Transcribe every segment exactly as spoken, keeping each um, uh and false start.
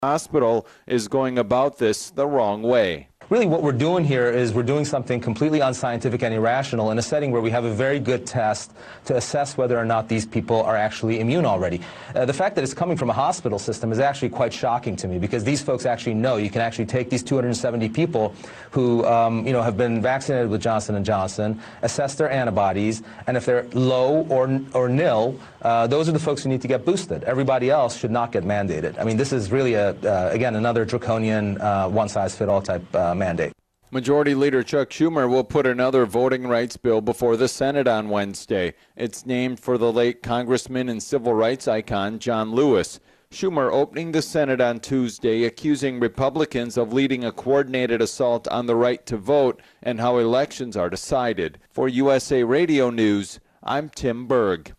hospital is going about this the wrong way. Really what we're doing here is we're doing something completely unscientific and irrational in a setting where we have a very good test to assess whether or not these people are actually immune already. Uh, the fact that it's coming from a hospital system is actually quite shocking to me, because these folks actually know you can actually take these two hundred seventy people who um, you know, have been vaccinated with Johnson and Johnson, assess their antibodies, and if they're low or, or nil, uh, those are the folks who need to get boosted. Everybody else should not get mandated. I mean, this is really, a, uh, again, another draconian uh, one-size-fits-all type uh, mandate. Majority Leader Chuck Schumer will put another voting rights bill before the Senate on Wednesday. It's named for the late Congressman and civil rights icon John Lewis. Schumer opening the Senate on Tuesday, accusing Republicans of leading a coordinated assault on the right to vote and how elections are decided. For U S A Radio News, I'm Tim Berg.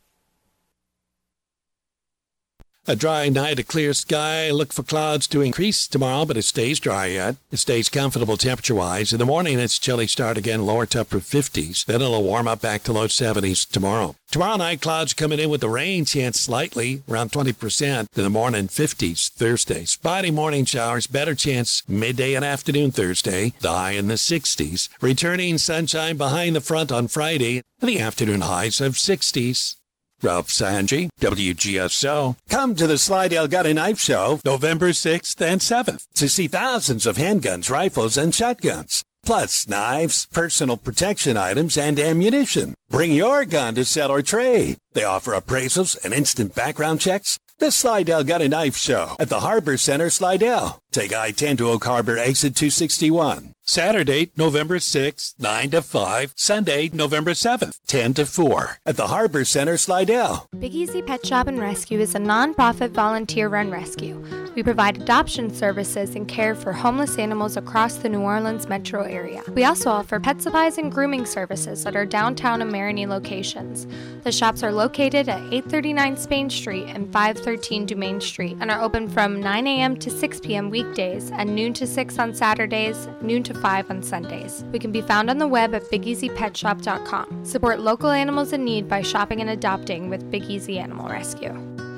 A dry night, a clear sky. Look for clouds to increase tomorrow, but it stays dry yet. It stays comfortable temperature-wise. In the morning, it's chilly start again, lower to upper fifties. Then it'll warm up back to low seventies tomorrow. Tomorrow night, clouds coming in with the rain chance slightly, around twenty percent. In the morning, fifties Thursday. Spotty morning showers, better chance midday and afternoon Thursday. The high in the sixties. Returning sunshine behind the front on Friday. And the afternoon highs of sixties. Ralph Sanji, W G S O. Come to the Slidell Gun and Knife Show November sixth and seventh to see thousands of handguns, rifles, and shotguns. Plus knives, personal protection items, and ammunition. Bring your gun to sell or trade. They offer appraisals and instant background checks. The Slidell Gun and Knife Show at the Harbor Center, Slidell. Take I ten to Oak Harbor, exit two sixty-one. Saturday, November sixth, nine to five. Sunday, November seventh, ten to four. At the Harbor Center, Slidell. Big Easy Pet Shop and Rescue is a non-profit volunteer-run rescue. We provide adoption services and care for homeless animals across the New Orleans metro area. We also offer pet supplies and grooming services at our downtown and Marigny locations. The shops are located at eight thirty-nine Spain Street and five thirteen Dumaine Street and are open from nine a.m. to six p.m. weekdays and noon to six on Saturdays, noon to five on Sundays. We can be found on the web at big easy pet shop dot com. Support local animals in need by shopping and adopting with Big Easy Animal Rescue.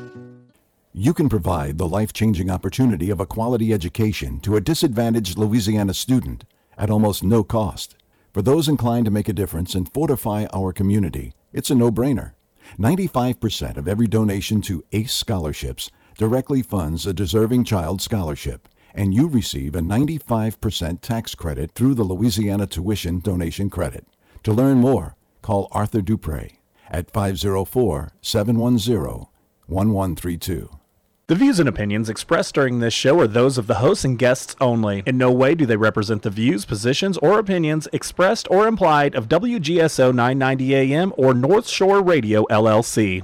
You can provide the life-changing opportunity of a quality education to a disadvantaged Louisiana student at almost no cost. For those inclined to make a difference and fortify our community, it's a no-brainer. ninety-five percent of every donation to ACE scholarships directly funds a deserving child scholarship, and you receive a ninety-five percent tax credit through the Louisiana Tuition Donation Credit. To learn more, call Arthur Dupre at five oh four, seven one zero, one one three two. The views and opinions expressed during this show are those of the hosts and guests only. In no way do they represent the views, positions, or opinions expressed or implied of W G S O nine ninety A M or North Shore Radio, L L C.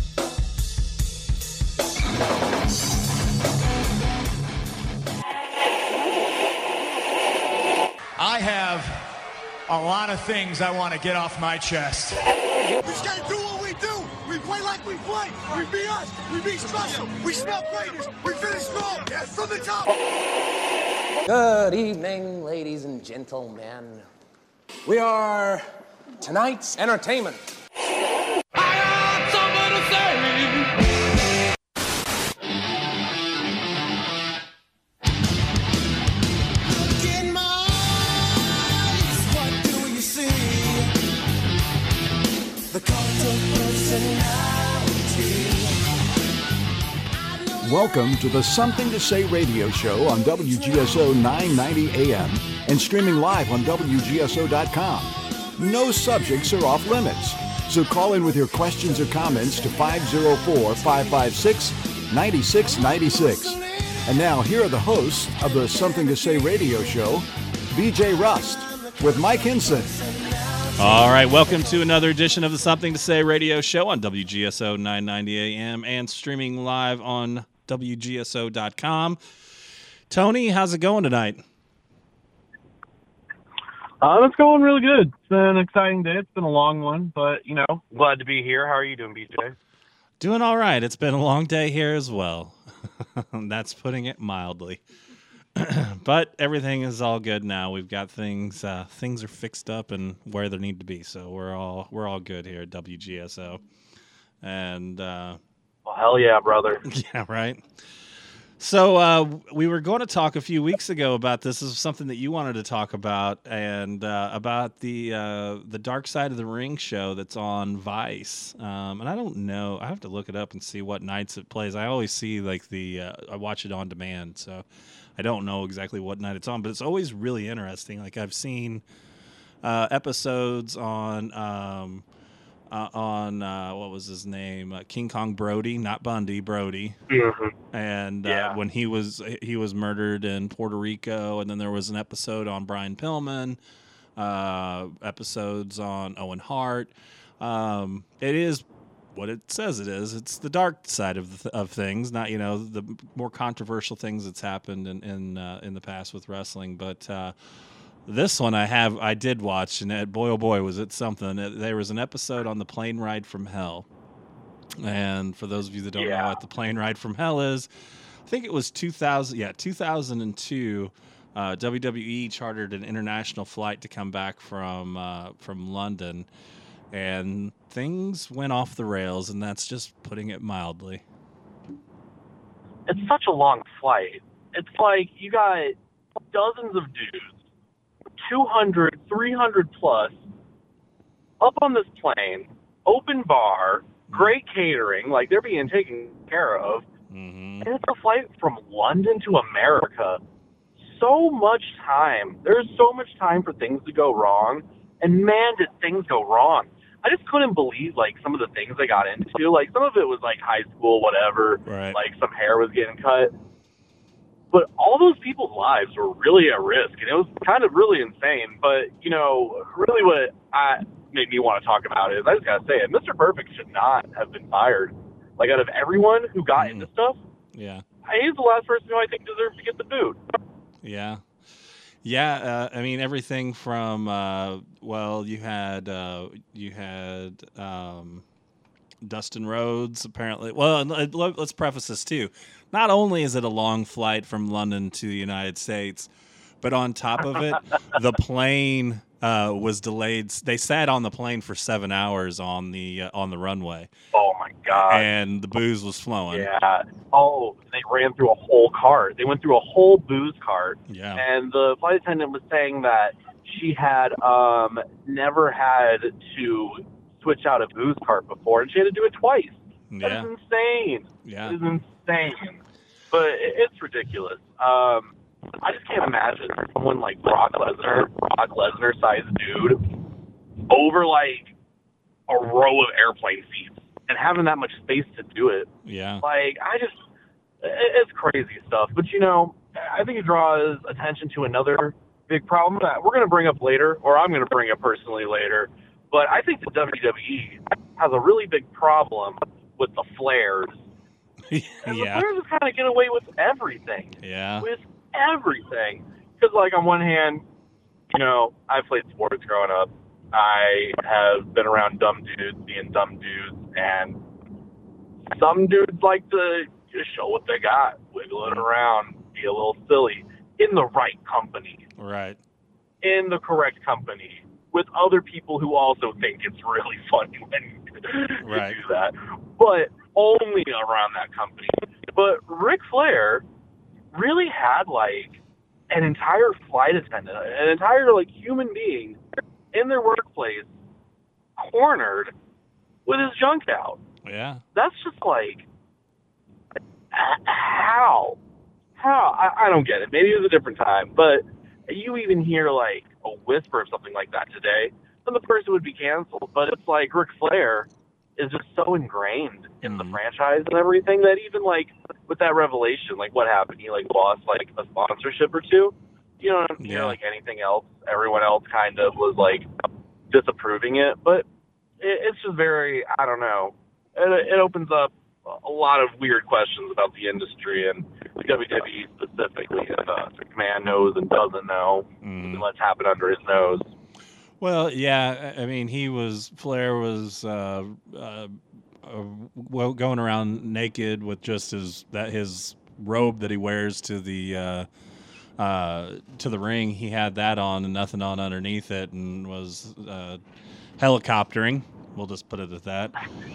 I have a lot of things I want to get off my chest. We just gotta do what we do. We play like we play. We be us. We be special. We smell greatness. We finish strong. Yes, from the top. Good evening, ladies and gentlemen. We are tonight's entertainment. I got something to say. Welcome to the Something to Say radio show on W G S O nine ninety A M and streaming live on W G S O dot com. No subjects are off limits, so call in with your questions or comments to five oh four, five five six, nine six nine six. And now here are the hosts of the Something to Say radio show, B J Rust with Mike Hinson. All right, welcome to another edition of the Something to Say radio show on W G S O nine ninety A M and streaming live on W G S O dot com. Tony, how's it going tonight? Uh, it's going really good. It's been an exciting day. It's been a long one, but, you know, glad to be here. How are you doing, B J? Doing all right. It's been a long day here as well. That's putting it mildly. But everything is all good now. We've got things uh, things are fixed up and where they need to be. So we're all we're all good here at W G S O. And uh, well, hell yeah, brother. Yeah, right. So uh, we were going to talk a few weeks ago about this. This is something that you wanted to talk about, and uh, about the uh, the Dark Side of the Ring show that's on Vice. Um, and I don't know. I have to look it up and see what nights it plays. I always see like the uh, I watch it on demand, so I don't know exactly what night it's on. But it's always really interesting. Like I've seen uh, episodes on. Um, Uh, on uh, what was his name? Uh, King Kong Brody, not Bundy, Brody. Mhm. And Yeah. uh, when he was he was murdered in Puerto Rico, and then there was an episode on Brian Pillman, uh, episodes on Owen Hart. Um, it is what it says it is. It's the dark side of the, of things, not you know the more controversial things that's happened in in uh, in the past with wrestling, but. Uh, This one I have, I did watch, and it, boy, oh boy, was it something. It, there was an episode on the plane ride from hell. And for those of you that don't Yeah. know what the plane ride from hell is, I think it was two thousand, yeah, two thousand two, uh, W W E chartered an international flight to come back from, uh, from London. And things went off the rails, and that's just putting it mildly. It's such a long flight. It's like you got dozens of dudes, two hundred, three hundred plus, up on this plane, open bar, great catering, like they're being taken care of. Mm-hmm. And it's a flight from London to America. So much time. There's so much time for things to go wrong. And man, did things go wrong. I just couldn't believe, like, some of the things they got into. Like, some of it was, like, high school, whatever. Right. Like, some hair was getting cut. But all those people's lives were really at risk, and it was kind of really insane. But, you know, really what I made me want to talk about is, I just got to say it, Mister Perfect should not have been fired. Like, out of everyone who got Mm. into stuff, Yeah. he's the last person who I think deserves to get the boot. Yeah. Yeah, uh, I mean everything from uh, well, you had uh, you had um, Dustin Rhodes apparently. Well, let- let's preface this too. Not only is it a long flight from London to the United States, but on top of it, the plane uh, was delayed. They sat on the plane for seven hours on the uh, on the runway. Oh, my God. And the booze was flowing. Yeah. Oh, they ran through a whole cart. They went through a whole booze cart. Yeah. And the flight attendant was saying that she had um, never had to switch out a booze cart before, and she had to do it twice. That Yeah. is insane. Yeah. It is insane. But it, it's ridiculous. Um, I just can't imagine someone like Brock Lesnar, Brock Lesnar sized dude, over like a row of airplane seats and having that much space to do it. Yeah. Like, I just, it- it's crazy stuff. But, you know, I think it draws attention to another big problem that we're going to bring up later, or I'm going to bring up personally later. But I think the W W E has a really big problem with the flares. And the Yeah. Flares just kind of get away with everything. Yeah. With everything. Because, like, on one hand, you know, I played sports growing up. I have been around dumb dudes being dumb dudes, and some dudes like to just show what they got, wiggle it around, be a little silly, in the right company, Right. in the correct company, with other people who also think it's really funny when you Right. do that, but only around that company. But Ric Flair really had, like, an entire flight attendant, an entire, like, human being in their workplace, cornered with his junk out. Yeah. That's just like, h- how? How? I, I don't get it. Maybe it was a different time, but you even hear like a whisper of something like that today, then the person would be canceled. But it's like Ric Flair is just so ingrained in the franchise and everything that even like with that revelation, like what happened? He like lost like a sponsorship or two. You know, you Yeah. know, like anything else, everyone else kind of was like disapproving it, but it, it's just very, I don't know. It, it opens up a lot of weird questions about the industry and the W W E specifically. If uh, McMahon knows and doesn't know, and let's happen under his nose. Well, yeah, I I mean, he was Flair was uh, uh, uh, well, going around naked with just his that his robe that he wears to the uh, uh, to the ring. He had that on and nothing on underneath it, and was uh, helicoptering. We'll just put it at that.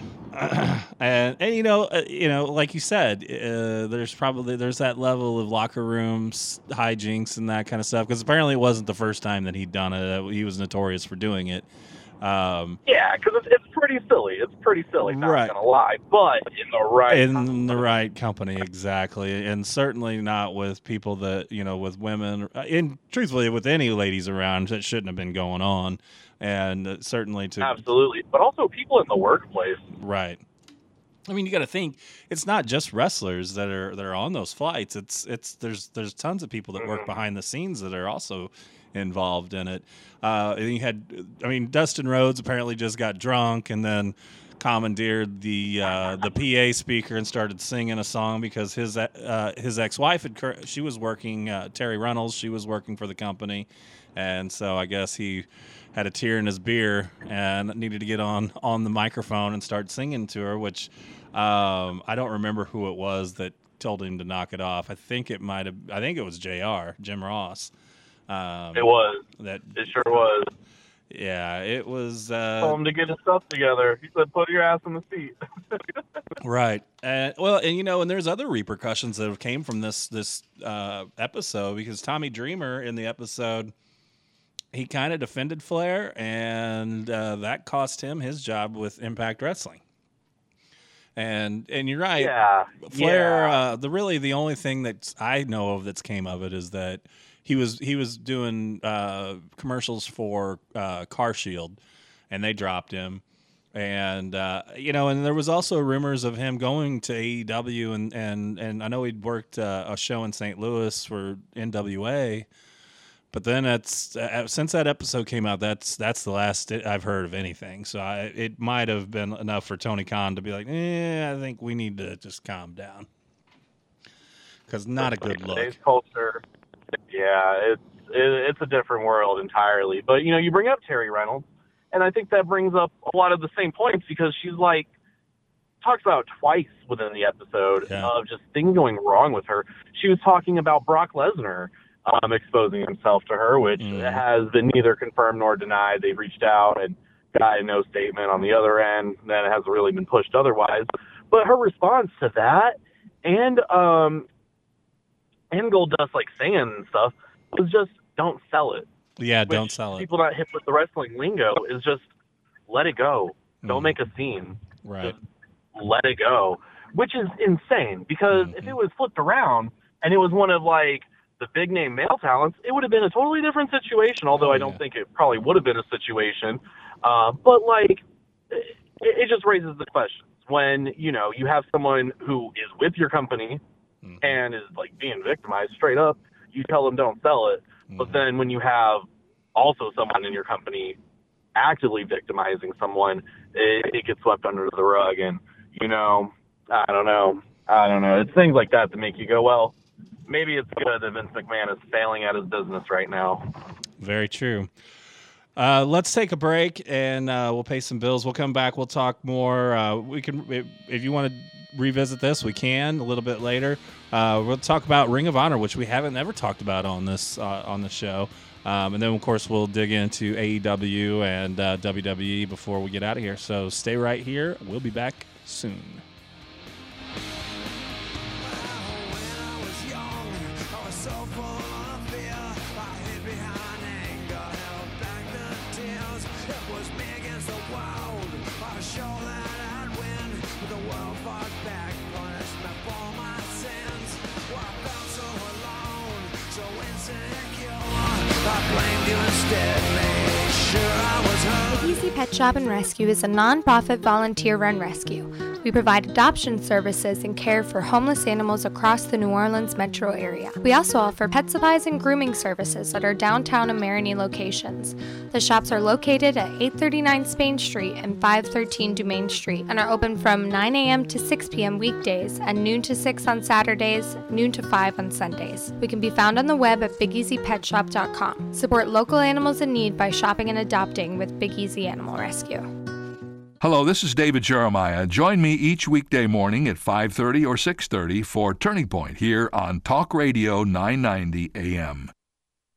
and and you know, uh, you know, like you said, uh, there's probably there's that level of locker rooms hijinks and that kind of stuff, because apparently it wasn't the first time that he'd done it. He was notorious for doing it. Um, yeah, because it's, it's pretty silly. It's pretty silly, not right. gonna lie. But in the right in company. the right company, exactly, and certainly not with people that you know, with women. And truthfully, with any ladies around, that shouldn't have been going on. And certainly to absolutely, but also people in the workplace. Right. I mean, you got to think it's not just wrestlers that are that are on those flights. It's it's there's there's tons of people that work behind the scenes that are also involved in it. Uh, and you had, I mean, Dustin Rhodes apparently just got drunk and then commandeered the uh, the P A speaker and started singing a song because his uh, his ex-wife had she was working uh, Terry Reynolds. She was working for the company, and so I guess he had a tear in his beer and needed to get on, on the microphone and start singing to her, which um, I don't remember who it was that told him to knock it off. I think it might have, I think it was J R, Jim Ross. Um, it was. That, it sure was. Yeah, it was. Uh, Told him to get his stuff together. He said, put your ass in the seat. Right. Uh, well, and you know, and there's other repercussions that have came from this, this uh, episode, because Tommy Dreamer in the episode, he kind of defended Flair, and uh, that cost him his job with Impact Wrestling. And and you're right, yeah, Flair. Yeah. Uh, the really the only thing that I know of that's came of it is that he was he was doing uh, commercials for uh, Car Shield, and they dropped him. And uh, you know, and there was also rumors of him going to A E W, and and and I know he'd worked uh, a show in Saint Louis for N W A. But then that's uh, since that episode came out, that's that's the last I've heard of anything. So I, it might have been enough for Tony Khan to be like, eh, I think we need to just calm down, because not a good look. Today's culture, yeah, it's it, it's a different world entirely. But you know, you bring up Terry Reynolds, and I think that brings up a lot of the same points, because she's like talks about twice within the episode yeah. of just things going wrong with her. She was talking about Brock Lesnar. Um, exposing himself to her, which mm. has been neither confirmed nor denied. They've reached out and got a no statement on the other end. That hasn't really been pushed otherwise. But her response to that, and um, and Goldust like saying and stuff, was just don't sell it. Yeah, which, don't sell it. People not hip with the wrestling lingo is just let it go. Mm. Don't make a scene. Right. Just let it go, which is insane, because mm-hmm. if it was flipped around and it was one of like the big name male talents, it would have been a totally different situation, although oh, I don't yeah. think it probably would have been a situation. Uh, but like, it, it just raises the questions when, you know, you have someone who is with your company mm-hmm. and is like being victimized straight up, you tell them don't sell it. Mm-hmm. But then when you have also someone in your company actively victimizing someone, it, it gets swept under the rug. And, you know, I don't know. I don't know. It's things like that that make you go, well, maybe it's good that Vince McMahon is failing at his business right now. Very true. Uh, let's take a break, and uh, we'll pay some bills. We'll come back. We'll talk more. Uh, we can, if, if you want to revisit this, we can a little bit later. Uh, we'll talk about Ring of Honor, which we haven't ever talked about on this uh, on the show. Um, and then, of course, we'll dig into A E W and uh, W W E before we get out of here. So stay right here. We'll be back soon. Big Easy Pet Shop and Rescue is a non-profit volunteer-run rescue. We provide adoption services and care for homeless animals across the New Orleans metro area. We also offer pet supplies and grooming services at our downtown and Marigny locations. The shops are located at eight thirty-nine Spain Street and five thirteen Dumaine Street and are open from nine a.m. to six p.m. weekdays and noon to six on Saturdays, noon to five on Sundays. We can be found on the web at big easy pet shop dot com. Support local animals in need by shopping and adopting with Big Easy Animal Rescue. Hello, this is David Jeremiah. Join me each weekday morning at five thirty or six thirty for Turning Point here on Talk Radio nine ninety A M.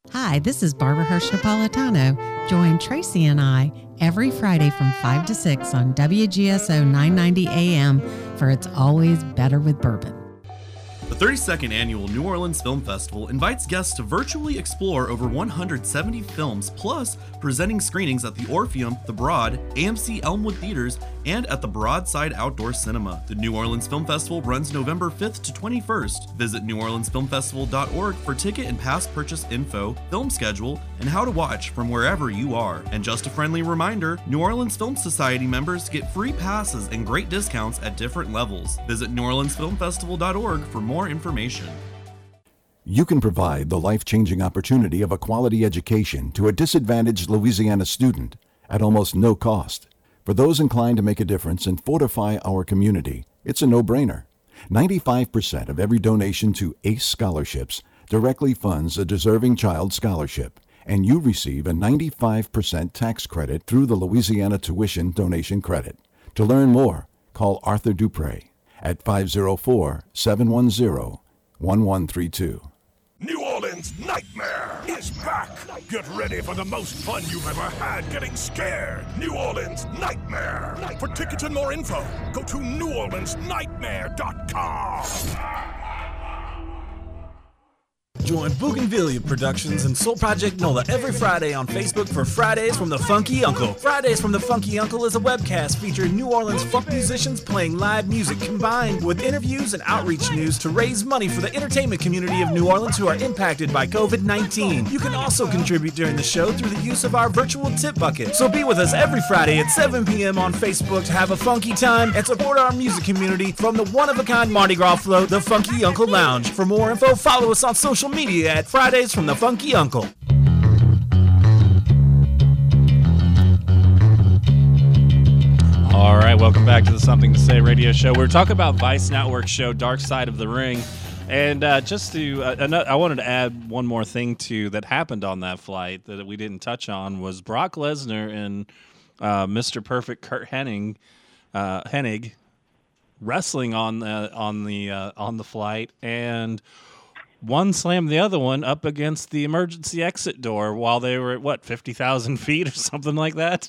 Hi, this is Barbara Hirsch Napolitano. Join Tracy and I every Friday from five to six on W G S O nine ninety A M for It's Always Better with Bourbon. The thirty-second Annual New Orleans Film Festival invites guests to virtually explore over one hundred seventy films, plus presenting screenings at the Orpheum, the Broad, A M C Elmwood Theaters, and at the Broadside Outdoor Cinema. The New Orleans Film Festival runs November fifth to twenty-first. Visit new orleans film festival dot org for ticket and pass purchase info, film schedule, and how to watch from wherever you are. And just a friendly reminder, New Orleans Film Society members get free passes and great discounts at different levels. Visit new orleans film festival dot org for more information. You can provide the life-changing opportunity of a quality education to a disadvantaged Louisiana student at almost no cost. For those inclined to make a difference and fortify our community, it's a no-brainer. ninety-five percent of every donation to ACE scholarships directly funds a deserving child scholarship, and you receive a ninety-five percent tax credit through the Louisiana Tuition Donation Credit. To learn more, call Arthur Dupre at five oh four, seven one zero, one one three two. New Orleans Nightmare is back. Get ready for the most fun you've ever had getting scared. New Orleans Nightmare. For tickets and more info, go to new orleans nightmare dot com. Join Bougainvillea Productions and Soul Project Nola every Friday on Facebook for Fridays from the Funky Uncle. Fridays from the Funky Uncle is a webcast featuring New Orleans folk musicians playing live music combined with interviews and outreach news to raise money for the entertainment community of New Orleans who are impacted by covid nineteen. You can also contribute during the show through the use of our virtual tip bucket. So be with us every Friday at seven p.m. on Facebook to have a funky time and support our music community from the one-of-a-kind Mardi Gras float, the Funky Uncle Lounge. For more info, follow us on social media at Fridays from the Funky Uncle. All right, welcome back to the Something to Say radio show. We're talking about Vice Network show Dark Side of the Ring. And uh, just to, uh, I wanted to add one more thing to that happened on that flight that we didn't touch on was Brock Lesnar and uh, Mister Perfect Kurt Hennig, uh, Hennig wrestling on the on the uh, on the flight, and one slammed the other one up against the emergency exit door while they were at, what, fifty thousand feet or something like that?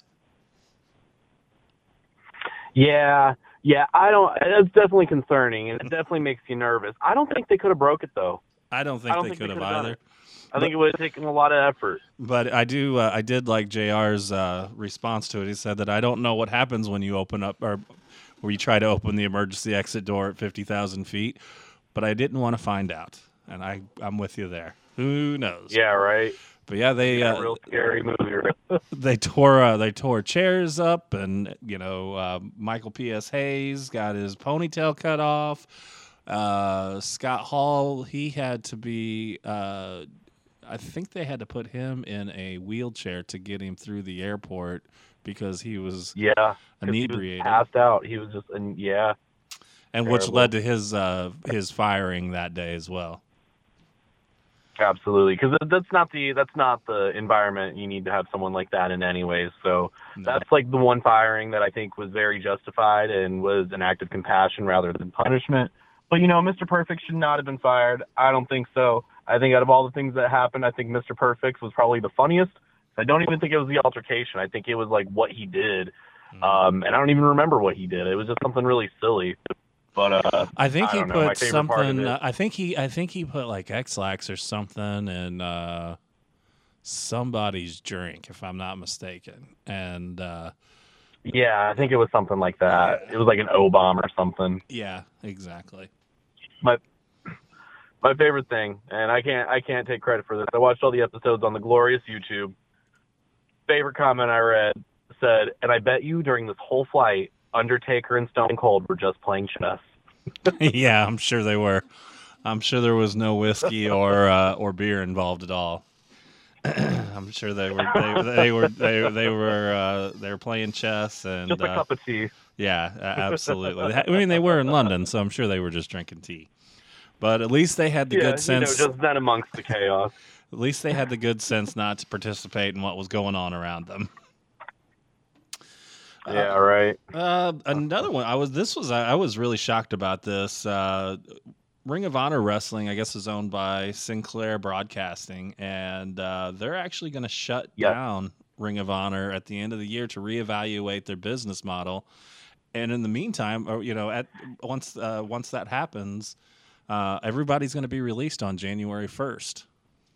Yeah, yeah, I don't, it's definitely concerning, and it definitely makes you nervous. I don't think they could have broke it, though. I don't think I don't they think could they have could've done either. it. I think it would have taken a lot of effort. But I do, uh, I did like J R's uh, response to it. He said that I don't know what happens when you open up, or where you try to open the emergency exit door at fifty thousand feet, but I didn't want to find out. And I, I'm with you there. Who knows? Yeah, right. But yeah, they yeah, uh, real scary movie. Right? they tore uh, they tore chairs up, and you know uh, Michael P S. Hayes got his ponytail cut off. Uh, Scott Hall, he had to be. Uh, I think they had to put him in a wheelchair to get him through the airport because he was yeah inebriated, he was passed out. He was just and yeah, and terrible. Which led to his uh, his firing that day as well. Absolutely, because that's not the that's not the environment you need to have someone like that in, anyways. So no. That's like the one firing that I think was very justified and was an act of compassion rather than punishment. But you know, Mister Perfect should not have been fired. I don't think so. I think out of all the things that happened, I think Mister Perfect was probably the funniest. I don't even think it was the altercation. I think it was like what he did, mm. um, and I don't even remember what he did. It was just something really silly. But uh, I think I he know, put something. Uh, I think he. I think he put like X-Lax or something in uh, somebody's drink, if I'm not mistaken. And uh, yeah, I think it was something like that. It was like an O-bomb or something. Yeah, exactly. My my favorite thing, and I can't I can't take credit for this. I watched all the episodes on the glorious YouTube. Favorite comment I read said, "And I bet you during this whole flight, Undertaker and Stone Cold were just playing chess." Yeah, I'm sure they were. I'm sure there was no whiskey or uh, or beer involved at all. I'm sure they were they, they were they they were uh, they were playing chess and just a uh, cup of tea. Yeah, absolutely. I mean, they were in London, so I'm sure they were just drinking tea. But at least they had the yeah, good sense. You know, just then amongst the chaos. At least they had the good sense not to participate in what was going on around them. Yeah, right. Uh, another one. I was. This was. I was really shocked about this. Uh, Ring of Honor Wrestling, I guess, is owned by Sinclair Broadcasting, and uh, they're actually going to shut Yep. down Ring of Honor at the end of the year to reevaluate their business model. And in the meantime, or you know, at once uh, once that happens, uh, everybody's going to be released on January first.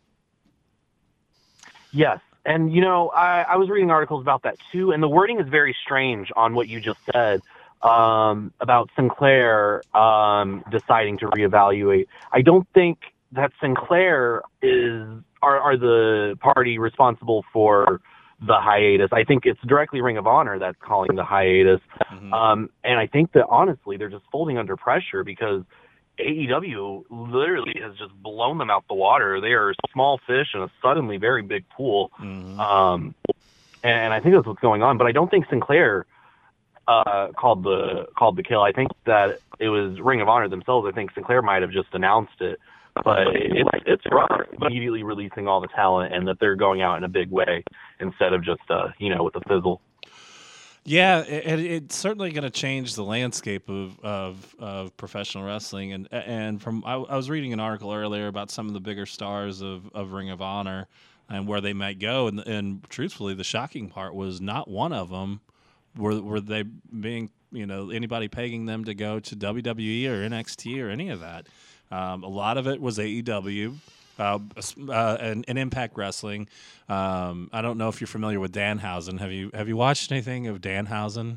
Yes. And, you know, I, I was reading articles about that, too, and the wording is very strange on what you just said um, about Sinclair um, deciding to reevaluate. I don't think that Sinclair is are, are the party responsible for the hiatus. I think it's directly Ring of Honor that's calling the hiatus. Mm-hmm. Um, and I think that, honestly, they're just folding under pressure because A E W literally has just blown them out the water. They are small fish in a suddenly very big pool. Mm-hmm. Um, and I think that's what's going on. But I don't think Sinclair uh, called the called the kill. I think that it was Ring of Honor themselves. I think Sinclair might have just announced it. But it's, it's rough immediately releasing all the talent and that they're going out in a big way instead of just, uh, you know, with a fizzle. Yeah, it, it's certainly going to change the landscape of, of of professional wrestling. And and from I, I was reading an article earlier about some of the bigger stars of, of Ring of Honor and where they might go. And and truthfully, the shocking part was not one of them were were they being you know anybody pegging them to go to W W E or N X T or any of that. Um, a lot of it was A E W. Uh, uh, and, and Impact Wrestling. Um, I don't know if you're familiar with Danhausen. Have you have you watched anything of Danhausen?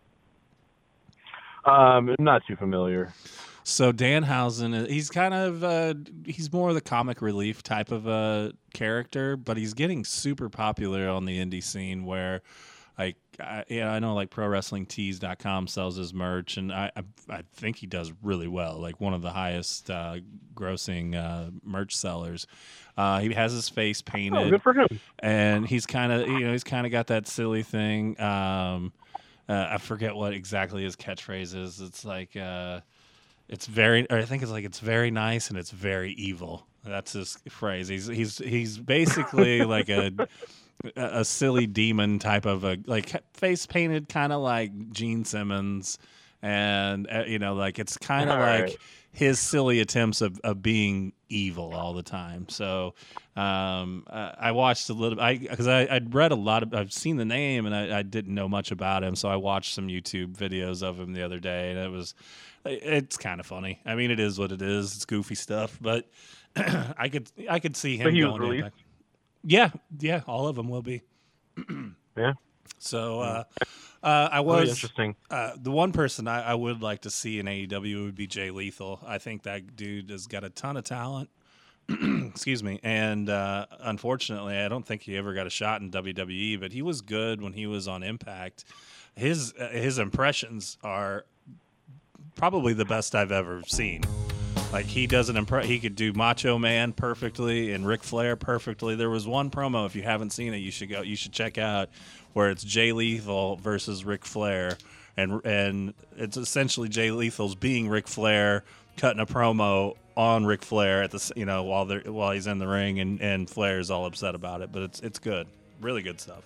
Um, not too familiar. So Danhausen, he's kind of uh, he's more of the comic relief type of a character, but he's getting super popular on the indie scene where. Like, I, yeah, I know like Pro Wrestling Tees dot com sells his merch, and I, I I think he does really well. Like one of the highest uh, grossing uh, merch sellers. Uh, he has his face painted. Oh, good for him. And he's kind of you know he's kind of got that silly thing. Um, uh, I forget what exactly his catchphrase is. It's like uh, it's very. Or I think it's like it's very nice and it's very evil. That's his phrase. He's he's he's basically like a. a silly demon type of a like face painted kind of like Gene Simmons and uh, you know like it's kind of like right. his silly attempts of, of being evil all the time. So um, uh, I watched a little I because I I'd read a lot of I've seen the name and I, I didn't know much about him, so I watched some YouTube videos of him the other day and it was it's kind of funny. I mean it is what it is. It's goofy stuff, but I could I could see him But he was going released? back. Yeah, yeah, all of them will be. Yeah. So uh, uh, I was Really interesting. Uh, the one person I, I would like to see in A E W would be Jay Lethal. I think that dude has got a ton of talent. Excuse me, and uh, unfortunately, I don't think he ever got a shot in W W E. But he was good when he was on Impact. His uh, his impressions are probably the best I've ever seen. Like he doesn't impre- he could do Macho Man perfectly and Ric Flair perfectly. There was one promo, if you haven't seen it, you should go. You should check out where it's Jay Lethal versus Ric Flair, and and it's essentially Jay Lethal's being Ric Flair, cutting a promo on Ric Flair at the you know while they while he's in the ring, and and Flair's all upset about it. But it's it's good, really good stuff.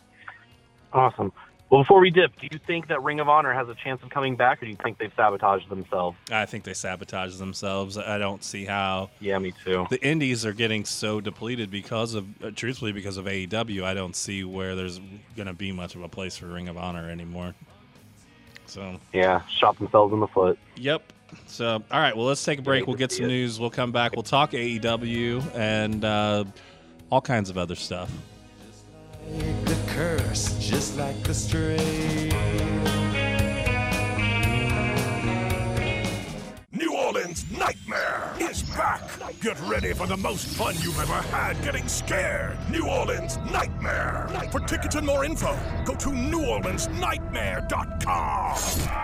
Awesome. Well, before we dip, do you think that Ring of Honor has a chance of coming back, or do you think they've sabotaged themselves? I think they sabotage themselves. I don't see how. Yeah, me too. The indies are getting so depleted because of, uh, truthfully, because of A E W. I don't see where there's going to be much of a place for Ring of Honor anymore. So yeah, shot themselves in the foot. Yep. So all right, well, let's take a break. We'll get some news. We'll come back. We'll talk A E W and uh, all kinds of other stuff. The curse, just like a stray. New Orleans Nightmare is back. Get ready for the most fun you've ever had getting scared. New Orleans Nightmare. For tickets and more info, go to new orleans nightmare dot com.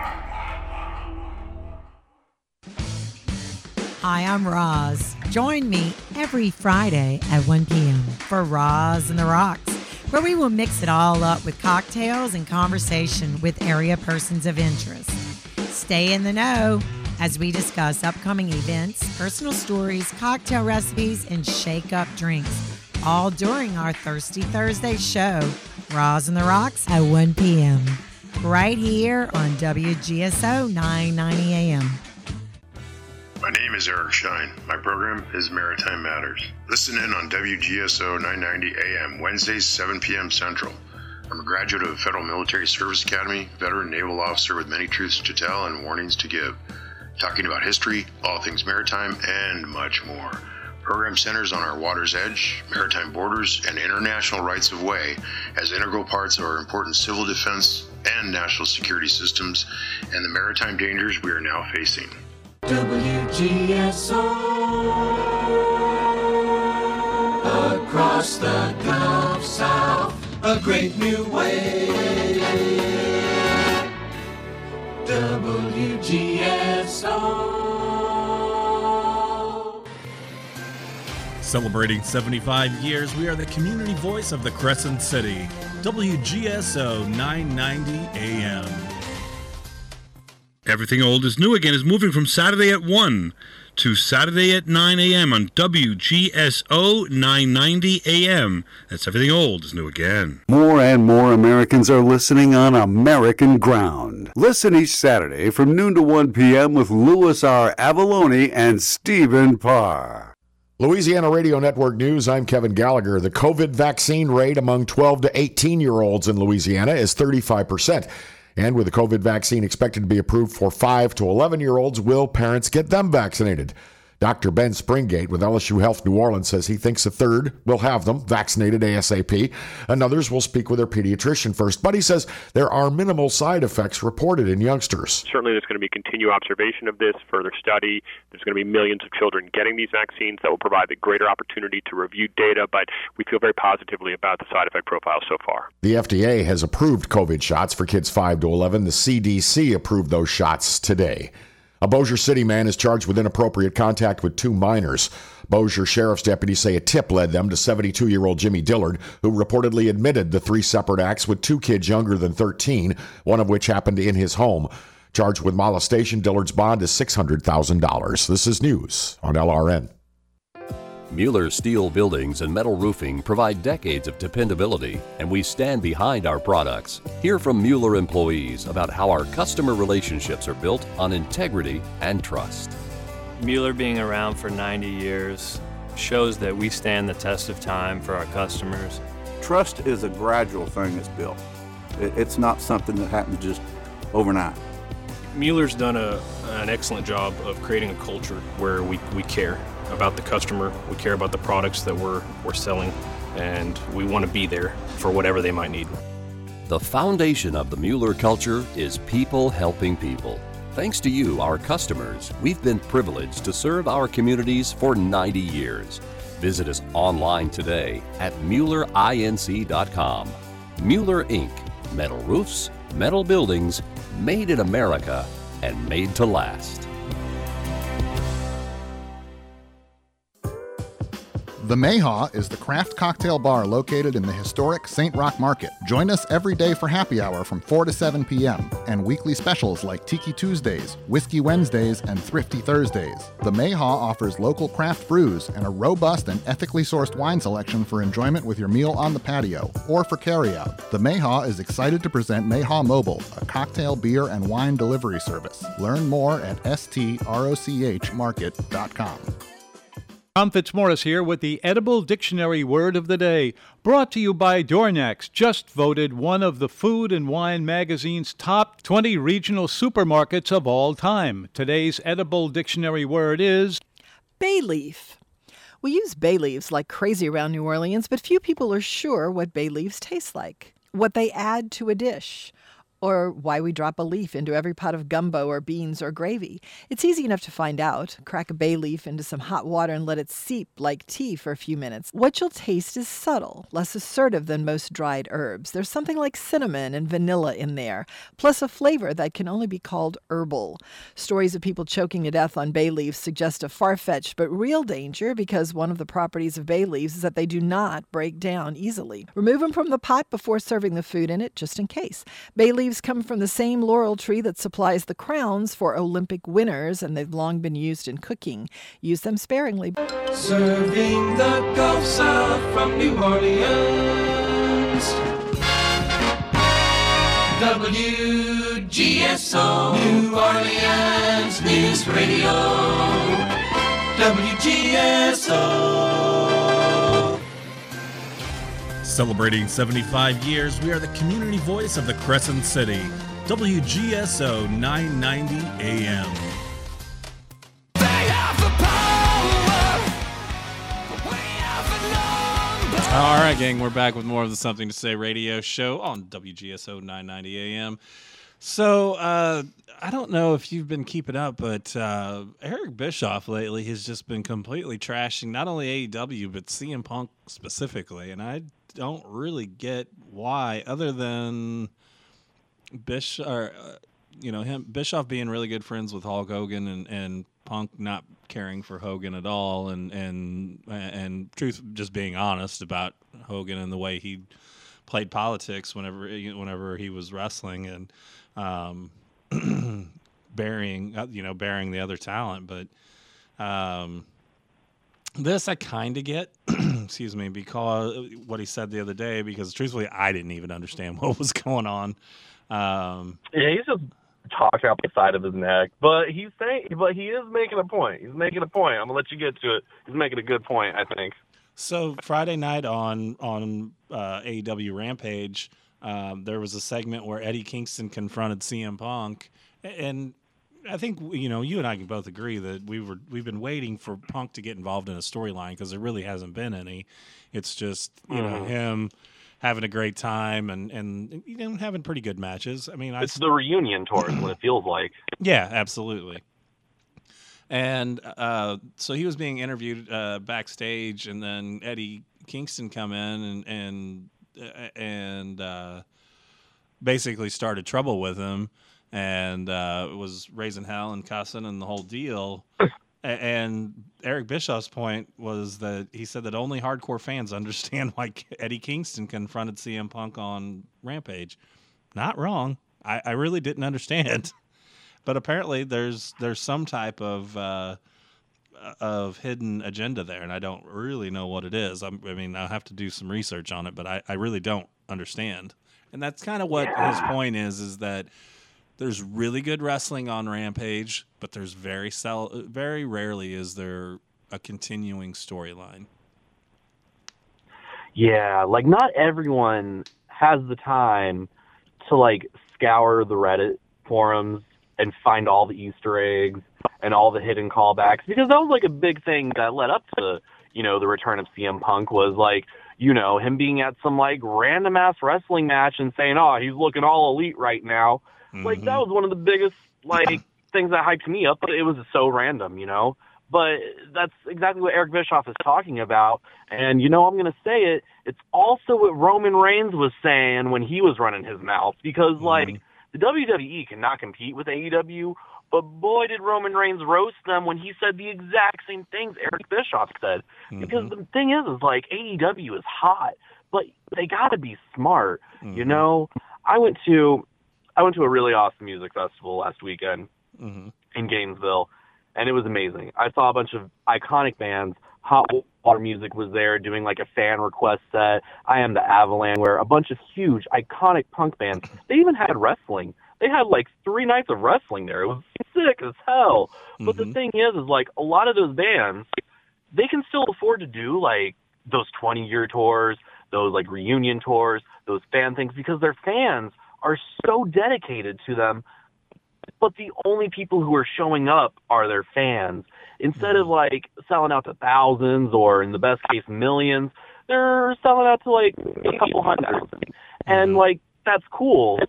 Hi, I'm Roz. Join me every Friday at one p.m. for Roz and the Rocks, where we will mix it all up with cocktails and conversation with area persons of interest. Stay in the know as we discuss upcoming events, personal stories, cocktail recipes, and shake-up drinks, all during our Thirsty Thursday show, Roz and the Rocks at one p.m. right here on W G S O nine ninety A M. My name is Eric Schein. My program is Maritime Matters. Listen in on W G S O nine ninety A M, Wednesdays, seven p.m. Central. I'm a graduate of the Federal Military Service Academy, veteran naval officer with many truths to tell and warnings to give. Talking about history, all things maritime, and much more. Program centers on our water's edge, maritime borders, and international rights of way as integral parts of our important civil defense and national security systems and the maritime dangers we are now facing. W G S O across the Gulf South, a great new way. W G S O. Celebrating seventy-five years, we are the community voice of the Crescent City. W G S O nine ninety A M. Everything Old is New Again is moving from Saturday at one to Saturday at nine a.m. on W G S O nine ninety A M. That's Everything Old is New Again. More and more Americans are listening on American ground. Listen each Saturday from noon to one p.m. with Louis R. Avalone and Stephen Parr. Louisiana Radio Network News, I'm Kevin Gallagher. The COVID vaccine rate among twelve to eighteen-year-olds in Louisiana is thirty-five percent. And with the COVID vaccine expected to be approved for five to eleven-year-olds, will parents get them vaccinated? Doctor Ben Springate with L S U Health New Orleans says he thinks a third will have them vaccinated ASAP, and others will speak with their pediatrician first. But he says there are minimal side effects reported in youngsters. Certainly there's going to be continued observation of this, further study. There's going to be millions of children getting these vaccines that will provide the greater opportunity to review data, but we feel very positively about the side effect profile so far. The F D A has approved COVID shots for kids five to eleven. The C D C approved those shots today. A Bossier City man is charged with inappropriate contact with two minors. Bossier sheriff's deputies say a tip led them to seventy-two-year-old Jimmy Dillard, who reportedly admitted the three separate acts with two kids younger than thirteen, one of which happened in his home. Charged with molestation, Dillard's bond is six hundred thousand dollars. This is news on L R N. Mueller Steel Buildings and Metal Roofing provide decades of dependability, and we stand behind our products. Hear from Mueller employees about how our customer relationships are built on integrity and trust. Mueller being around for ninety years shows that we stand the test of time for our customers. Trust is a gradual thing that's built. It's not something that happens just overnight. Mueller's done a, an excellent job of creating a culture where we, we care about the customer, we care about the products that we're, we're selling, and we want to be there for whatever they might need. The foundation of the Mueller culture is people helping people. Thanks to you, our customers, we've been privileged to serve our communities for ninety years. Visit us online today at Mueller Inc dot com. Mueller Incorporated. Metal roofs, metal buildings, made in America and made to last. The Mayhaw is the craft cocktail bar located in the historic Saint Roch Market. Join us every day for happy hour from four to seven p.m. and weekly specials like Tiki Tuesdays, Whiskey Wednesdays, and Thrifty Thursdays. The Mayhaw offers local craft brews and a robust and ethically sourced wine selection for enjoyment with your meal on the patio or for carryout. The Mayhaw is excited to present Mayhaw Mobile, a cocktail, beer, and wine delivery service. Learn more at S T roch market dot com. Tom Fitzmaurice here with the Edible Dictionary Word of the Day, brought to you by Dornex, just voted one of the Food and Wine magazine's top twenty regional supermarkets of all time. Today's Edible Dictionary word is bay leaf. We use bay leaves like crazy around New Orleans, but few people are sure what bay leaves taste like, what they add to a dish, or why we drop a leaf into every pot of gumbo or beans or gravy. It's easy enough to find out. Crack a bay leaf into some hot water and let it seep like tea for a few minutes. What you'll taste is subtle, less assertive than most dried herbs. There's something like cinnamon and vanilla in there, plus a flavor that can only be called herbal. Stories of people choking to death on bay leaves suggest a far-fetched but real danger, because one of the properties of bay leaves is that they do not break down easily. Remove them from the pot before serving the food in it, just in case. Bay leaves come from the same laurel tree that supplies the crowns for Olympic winners, and they've long been used in cooking. Use them sparingly. Serving the Gulf South from New Orleans. W G S O, New Orleans News Radio. W G S O. Celebrating seventy-five years, we are the community voice of the Crescent City. W G S O nine ninety A M. All right, gang, we're back with more of the Something to Say radio show on W G S O nine ninety A M. So, uh, I don't know if you've been keeping up, but uh, Eric Bischoff lately has just been completely trashing not only A E W, but C M Punk specifically. And I don't really get why, other than Bish, or, uh, you know, him Bischoff being really good friends with Hulk Hogan and, and Punk not caring for Hogan at all, and and and truth just being honest about Hogan and the way he played politics whenever whenever he was wrestling, and um, burying you know burying the other talent. But um, this I kind of get, excuse me, because what he said the other day, because truthfully I didn't even understand what was going on. Um, yeah, he's just talking out the side of his neck, but he's saying, but he is making a point. He's making a point. I'm gonna let you get to it. He's making a good point, I think. So Friday night on on uh, A E W Rampage, um, there was a segment where Eddie Kingston confronted C M Punk, and I think you know you and I can both agree that we were we've been waiting for Punk to get involved in a storyline because there really hasn't been any. It's just you mm-hmm. know him having a great time and, and you know having pretty good matches. I mean, I, it's the reunion tour is what it feels like. Yeah, absolutely. And uh, so he was being interviewed uh, backstage, and then Eddie Kingston come in and and uh, and uh, basically started trouble with him, and uh, was raising hell and cussing and the whole deal. And Eric Bischoff's point was that he said that only hardcore fans understand why Eddie Kingston confronted C M Punk on Rampage. Not wrong. I, I really didn't understand. But apparently there's there's some type of uh, of hidden agenda there, and I don't really know what it is. I'm, I mean, I'll have to do some research on it, but I, I really don't understand. And that's kind of what yeah. his point is, is that there's really good wrestling on Rampage, but there's very sell, very rarely is there a continuing storyline. Yeah, like not everyone has the time to like scour the Reddit forums and find all the Easter eggs and all the hidden callbacks, because that was like a big thing that led up to, you know, the return of C M Punk was like, you know, him being at some like random ass wrestling match and saying, oh, he's looking all elite right now. Mm-hmm. Like that was one of the biggest like things that hyped me up, but it was so random, you know. But that's exactly what Eric Bischoff is talking about. And, you know, I'm going to say it. It's also what Roman Reigns was saying when he was running his mouth, because, mm-hmm. like, the W W E cannot compete with A E W, but boy, did Roman Reigns roast them when he said the exact same things Eric Bischoff said. Mm-hmm. Because the thing is, is like, A E W is hot, but they got to be smart, mm-hmm. you know? I went to I went to a really awesome music festival last weekend mm-hmm. in Gainesville, and it was amazing. I saw a bunch of iconic bands. Hot Water Music was there doing like a fan request set. I Am the Avalanche, where a bunch of huge, iconic punk bands. They even had wrestling. They had like three nights of wrestling there. It was sick as hell. Mm-hmm. But the thing is, is like a lot of those bands, they can still afford to do like those twenty-year tours, those like reunion tours, those fan things, because their fans are so dedicated to them. But the only people who are showing up are their fans. Instead of like selling out to thousands or in the best case millions, they're selling out to like a couple hundred. And like, that's cool,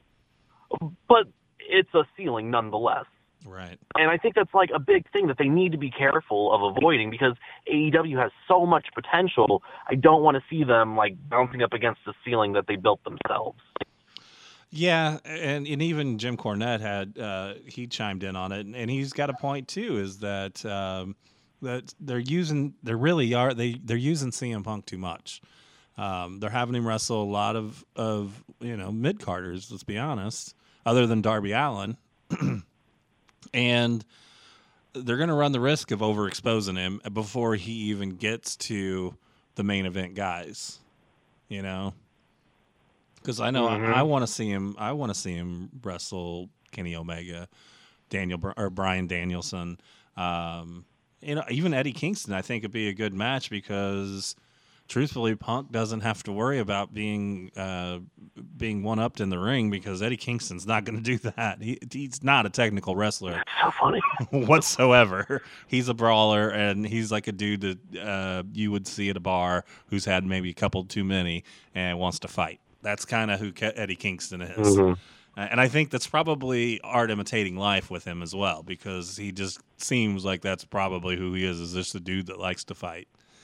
but it's a ceiling nonetheless. Right. And I think that's like a big thing that they need to be careful of avoiding, because A E W has so much potential. I don't want to see them like bouncing up against the ceiling that they built themselves. Yeah, and, and even Jim Cornette had uh, he chimed in on it, and he's got a point too. Is that um, that they're using they really are they they're using C M Punk too much. Um, they're having him wrestle a lot of of you know mid carders. Let's be honest, other than Darby Allin, and they're going to run the risk of overexposing him before he even gets to the main event guys. You know. Because I know mm-hmm. I, I want to see him. I want to see him wrestle Kenny Omega, Daniel or Bryan Danielson. Um, you know, even Eddie Kingston, I think, would be a good match because, truthfully, Punk doesn't have to worry about being uh, being one-upped in the ring because Eddie Kingston's not going to do that. He, he's not a technical wrestler. That's so funny. whatsoever. He's a brawler, and he's like a dude that uh, you would see at a bar who's had maybe a couple too many and wants to fight. That's kind of who Ke- Eddie Kingston is. Mm-hmm. And I think that's probably art imitating life with him as well, because he just seems like that's probably who he is, is just a dude that likes to fight.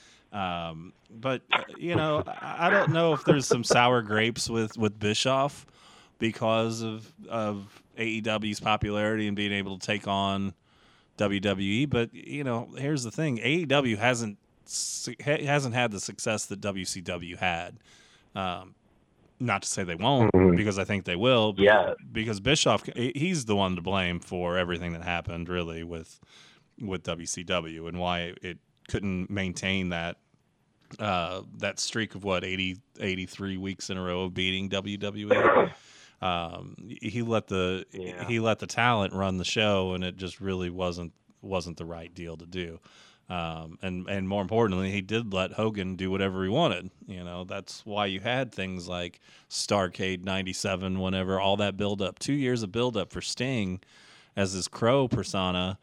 Um, but, uh, you know, I don't know if there's some sour grapes with, with Bischoff because of, of A E W's popularity and being able to take on W W E. But, you know, here's the thing. A E W hasn't hasn't had the success that W C W had. Um Not to say they won't, mm-hmm. because I think they will. Yeah. Because Bischoff, he's the one to blame for everything that happened, really, with with W C W and why it couldn't maintain that uh, that streak of what eighty, eighty-three weeks in a row of beating W W E. Um, he let the yeah. he let the talent run the show, and it just really wasn't wasn't the right deal to do. Um, and, and more importantly, he did let Hogan do whatever he wanted. You know, that's why you had things like Starrcade ninety-seven, whenever all that build up, two years of build up for Sting as his Crow persona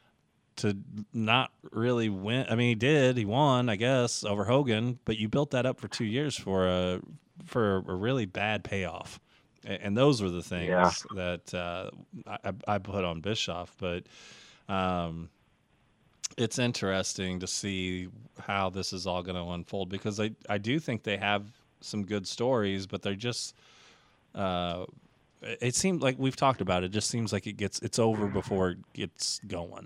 to not really win. I mean, he did, he won, I guess, over Hogan, but you built that up for two years for a, for a really bad payoff. And those were the things yeah. that, uh, I, I put on Bischoff, but, um, it's interesting to see how this is all going to unfold, because I, I do think they have some good stories, but they're just uh, it seems like we've talked about it. It just seems like it gets it's over before it gets going.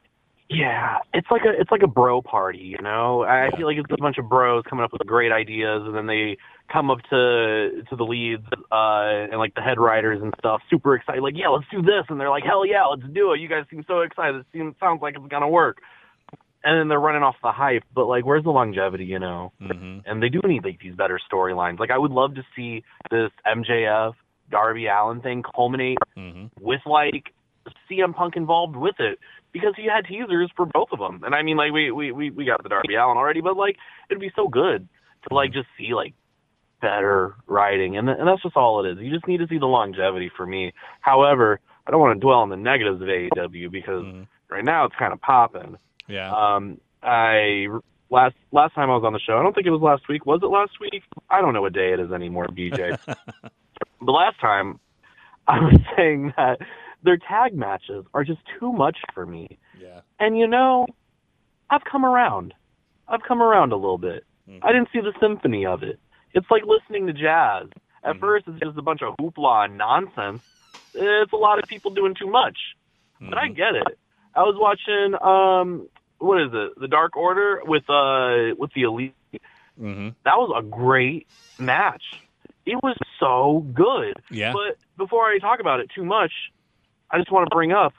Yeah, it's like a it's like a bro party, you know. I yeah. feel like it's a bunch of bros coming up with great ideas, and then they come up to to the leads uh, and like the head writers and stuff, super excited, like, yeah, let's do this, and they're like, hell yeah, let's do it. You guys seem so excited. It seems sounds like it's gonna work. And then they're running off the hype, but like, where's the longevity, you know? Mm-hmm. And they do need like these better storylines. Like, I would love to see this M J F Darby Allin thing culminate mm-hmm. with like C M Punk involved with it. Because he had teasers for both of them. And I mean, like, we, we, we, we got the Darby Allin already, but, like, it'd be so good to, like, just see, like, better writing. And, and that's just all it is. You just need to see the longevity for me. However, I don't want to dwell on the negatives of A E W because mm-hmm. right now it's kind of popping. Yeah. Um, I, last, last time I was on the show, I don't think it was last week. Was it last week? I don't know what day it is anymore, B J. The last time I was saying that their tag matches are just too much for me. Yeah. And, you know, I've come around. I've come around a little bit. Mm-hmm. I didn't see the symphony of it. It's like listening to jazz. At mm-hmm. first, it's just a bunch of hoopla and nonsense. It's a lot of people doing too much. Mm-hmm. But I get it. I was watching, um, what is it, The Dark Order with uh with the Elite. Mm-hmm. That was a great match. It was so good. Yeah. But before I talk about it too much, I just want to bring up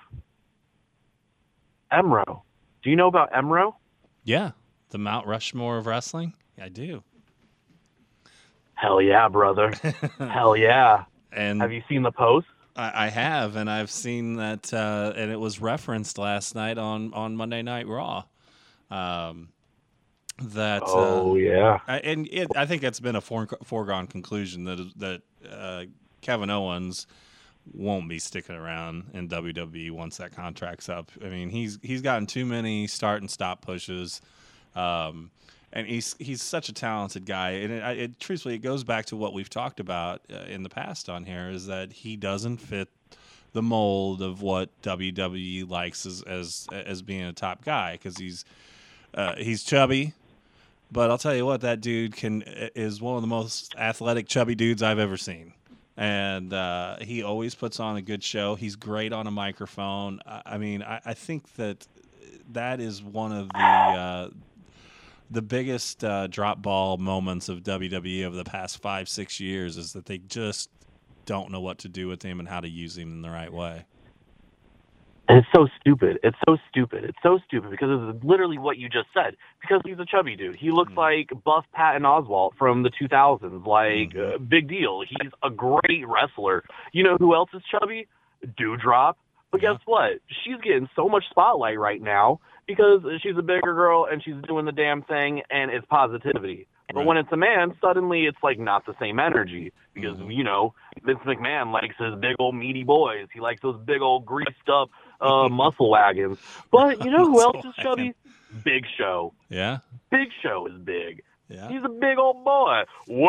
M R O. Do you know about M R O? Yeah, the Mount Rushmore of wrestling. I do. Hell yeah, brother. Hell yeah. And have you seen the post? I, I have, and I've seen that, uh, and it was referenced last night on, on Monday Night Raw. Um, that. Oh uh, yeah. I, and it, I think it's been a fore, foregone conclusion that that uh, Kevin Owens won't be sticking around in W W E once that contract's up. I mean, he's he's gotten too many start and stop pushes, um, and he's he's such a talented guy. And it, it truthfully, it goes back to what we've talked about uh, in the past on here, is that he doesn't fit the mold of what W W E likes as as, as being a top guy, because he's uh, he's chubby. But I'll tell you what, that dude can is one of the most athletic chubby dudes I've ever seen. And uh, he always puts on a good show. He's great on a microphone. I, I mean, I, I think that that is one of the uh, the biggest uh, drop ball moments of W W E over the past five, six years, is that they just don't know what to do with him and how to use him in the right way. And it's so stupid. It's so stupid. It's so stupid because it's literally what you just said. Because he's a chubby dude. He looks mm-hmm. like buff Patton Oswalt from the two thousands. Like, mm-hmm. uh, big deal. He's a great wrestler. You know who else is chubby? Dewdrop. But guess what? She's getting so much spotlight right now because she's a bigger girl and she's doing the damn thing and it's positivity. But when it's a man, suddenly it's like not the same energy because, mm-hmm. you know, Vince McMahon likes his big old meaty boys. He likes those big old greased up uh, muscle wagons. But you know who else is chubby? Big Show. Yeah. Big Show is big. Yeah. He's a big old boy.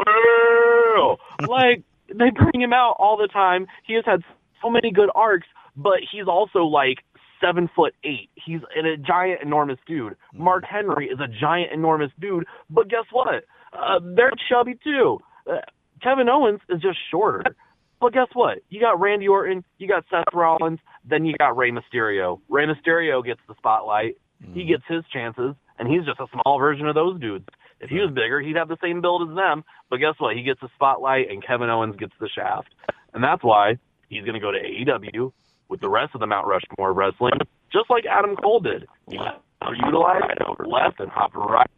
Well, like they bring him out all the time. He has had so many good arcs, but he's also like seven foot eight. He's a giant, enormous dude. Mark Henry is a giant, enormous dude. But guess what? Uh, they're chubby too. Uh, Kevin Owens is just shorter. But guess what? You got Randy Orton, you got Seth Rollins, then you got Rey Mysterio. Rey Mysterio gets the spotlight. Mm. He gets his chances, and he's just a small version of those dudes. If he was bigger, he'd have the same build as them. But guess what? He gets the spotlight, and Kevin Owens gets the shaft. And that's why he's going to go to A E W with the rest of the Mount Rushmore of wrestling, just like Adam Cole did. Yeah, utilize it over left and hop right.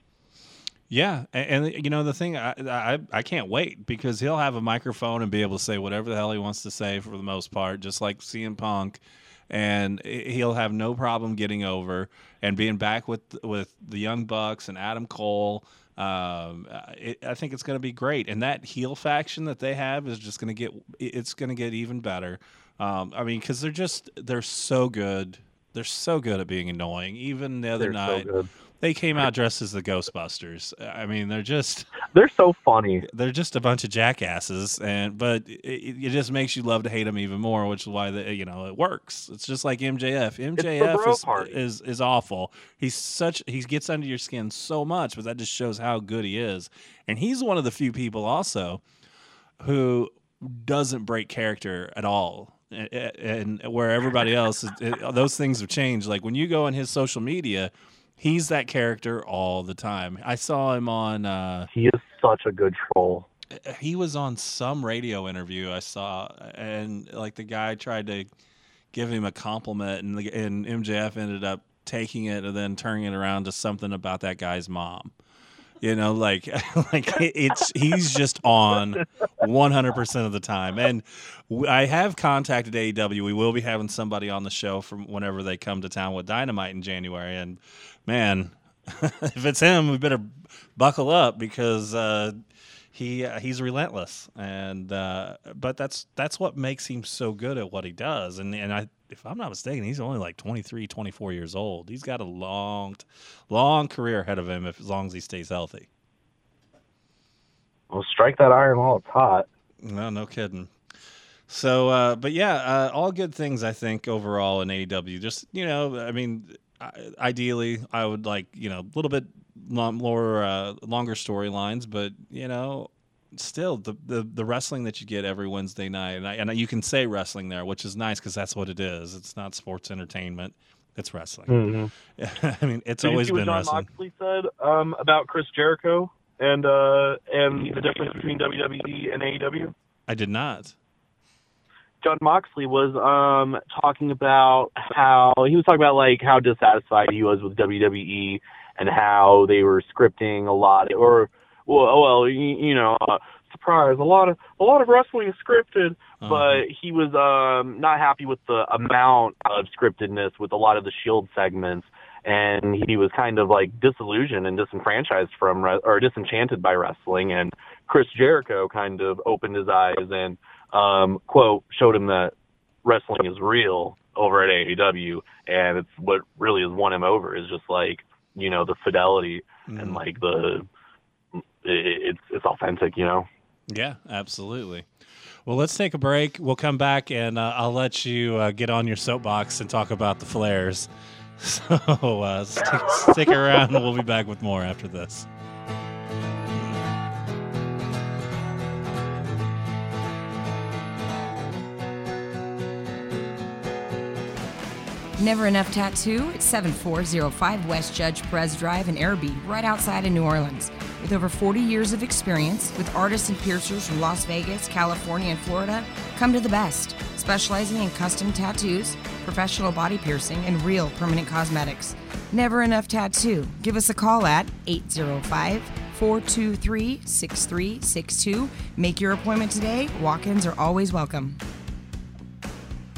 Yeah, and, and you know the thing, I, I I can't wait because he'll have a microphone and be able to say whatever the hell he wants to say for the most part, just like C M Punk, and he'll have no problem getting over and being back with with the Young Bucks and Adam Cole. Um, it, I think it's going to be great, and that heel faction that they have is just going to get it's going to get even better. Um, I mean, because they're just they're so good. They're so good at being annoying. Even the other they're night, so they came out dressed as the Ghostbusters. I mean, they're just they're so funny. They're just a bunch of jackasses, and but it, it just makes you love to hate them even more, which is why the, you know it works. It's just like M J F. M J F is, is is awful. He's such he gets under your skin so much, but that just shows how good he is. And he's one of the few people also who doesn't break character at all. And where everybody else, it, it, those things have changed. Like when you go on his social media, he's that character all the time. I saw him on. Uh, he is such a good troll. He was on some radio interview I saw, and like the guy tried to give him a compliment, and, the, and M J F ended up taking it and then turning it around to something about that guy's mom. You know, like, like it's he's just on one hundred percent of the time. And I have contacted A E W. We will be having somebody on the show from whenever they come to town with Dynamite in January. And man, if it's him, we better buckle up because uh, he uh, he's relentless. And uh, but that's that's what makes him so good at what he does. And and I. If I'm not mistaken, he's only like twenty-three, twenty-four years old. He's got a long, long career ahead of him if, as long as he stays healthy. Well, strike that iron while it's hot. No, no kidding. So, uh, but yeah, uh, all good things, I think, overall in A E W. Just, you know, I mean, ideally, I would like, you know, a little bit more, uh, longer storylines, but, you know, still the, the the wrestling that you get every Wednesday night, and, I, and you can say wrestling there, which is nice because that's what it is. It's not sports entertainment; it's wrestling. Mm-hmm. I mean, it's Did always you see been what John wrestling. Moxley said um, about Chris Jericho and uh, and the difference between W W E and A E W. I did not. John Moxley was um, talking about how he was talking about like how dissatisfied he was with W W E and how they were scripting a lot or. Well, well, you, you know, uh, surprise! A lot of a lot of wrestling is scripted, uh-huh. but he was um, not happy with the amount of scriptedness with a lot of the Shield segments, and he was kind of like disillusioned and disenfranchised from re- or disenchanted by wrestling. And Chris Jericho kind of opened his eyes and um, quote showed him that wrestling is real over at A E W, and it's what really has won him over is just like you know the fidelity mm. and like the. It's it's authentic, you know. Yeah, absolutely. Well, let's take a break. We'll come back, and uh, I'll let you uh, get on your soapbox and talk about the flares. So uh, stick, stick around, and we'll be back with more after this. Never Enough Tattoo at seven four zero five West Judge Perez Drive in Arabi, right outside of New Orleans. With over forty years of experience, with artists and piercers from Las Vegas, California, and Florida, come to the best. Specializing in custom tattoos, professional body piercing, and real permanent cosmetics. Never Enough Tattoo. Give us a call at eight zero five, four two three, six three six two. Make your appointment today. Walk-ins are always welcome.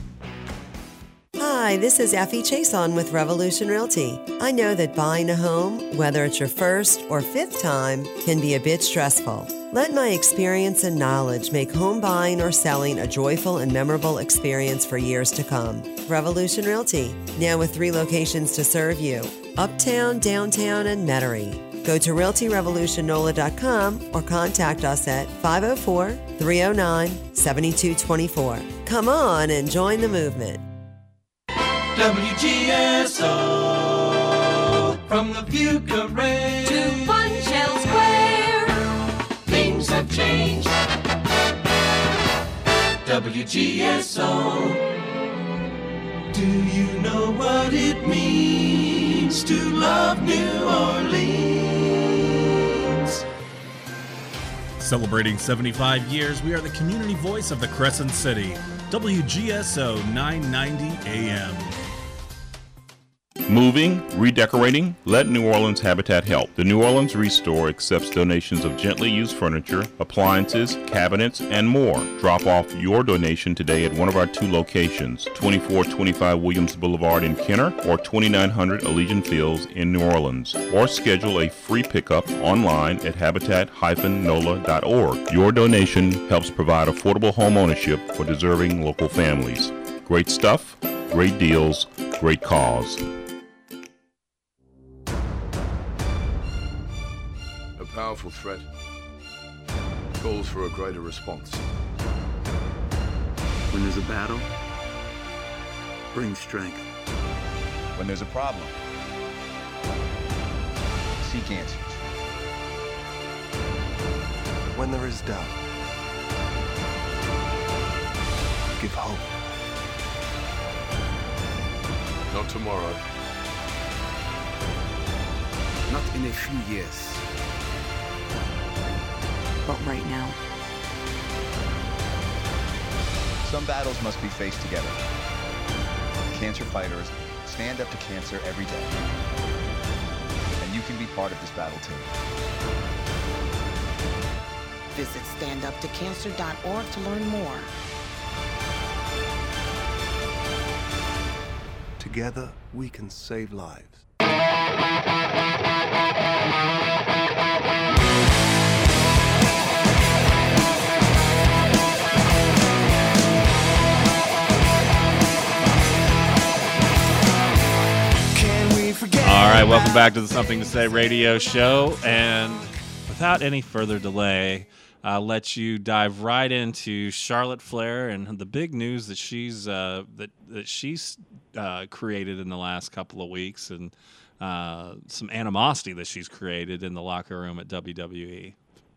Hi, this is Effie Chason with Revolution Realty. I know that buying a home, whether it's your first or fifth time, can be a bit stressful. Let my experience and knowledge make home buying or selling a joyful and memorable experience for years to come. Revolution Realty, now with three locations to serve you: Uptown, Downtown, and Metairie. Go to realty revolution nola dot com or contact us at five oh four, three oh nine, seven two two four. Come on and join the movement. W G S O from the Fuca Range to Funshell Square. Things have changed. W G S O. Do you know what it means to love New Orleans? Celebrating seventy-five years, we are the community voice of the Crescent City. W G S O nine ninety A M. Moving, redecorating? Let New Orleans Habitat help. The New Orleans Restore accepts donations of gently used furniture, appliances, cabinets, and more. Drop off your donation today at one of our two locations, twenty-four twenty-five Williams Boulevard in Kenner or twenty-nine hundred Allegiant Fields in New Orleans. Or schedule a free pickup online at habitat dash nola dot org. Your donation helps provide affordable home ownership for deserving local families. Great stuff, great deals, great cause. A powerful threat calls for a greater response. When there's a battle, bring strength. When there's a problem, seek answers. When there is doubt, give hope. Not tomorrow. Not in a few years. But right now. Some battles must be faced together. Cancer fighters stand up to cancer every day. And you can be part of this battle too. Visit stand up to cancer dot org to learn more. Together, we can save lives. All right, welcome back to the Something to Say radio show. And without any further delay, I'll let you dive right into Charlotte Flair and the big news that she's uh, that that she's uh, created in the last couple of weeks, and uh, some animosity that she's created in the locker room at W W E.